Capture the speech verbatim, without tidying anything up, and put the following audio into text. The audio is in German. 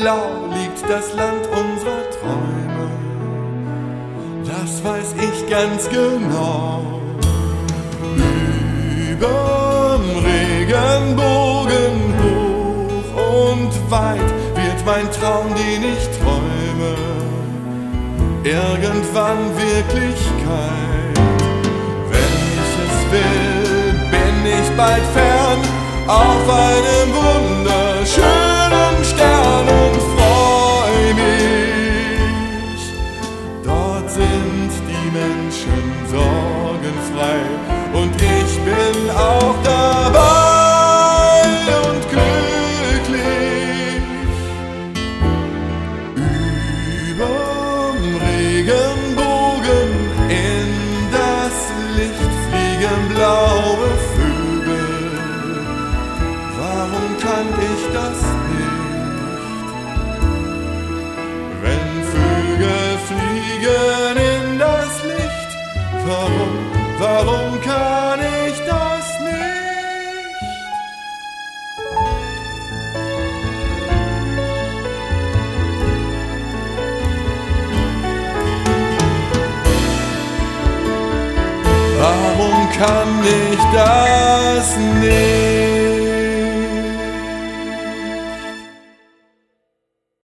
blau liegt das Land unserer Träume, das weiß ich ganz genau. Überm Regenbogen hoch und weit wird mein Traum, den ich träume, irgendwann Wirklichkeit. Wenn ich es will, bin ich bald fern auf einem wunderschönen Stern und freu mich. Dort sind die Menschen sorgenfrei und ich bin auch dabei und glücklich. Überm Regenbogen in das Licht fliegen blaue Vögel. Warum kann ich das nicht? Wenn Vögel fliegen in das Licht, warum, warum kann ich das nicht? Warum kann ich das nicht?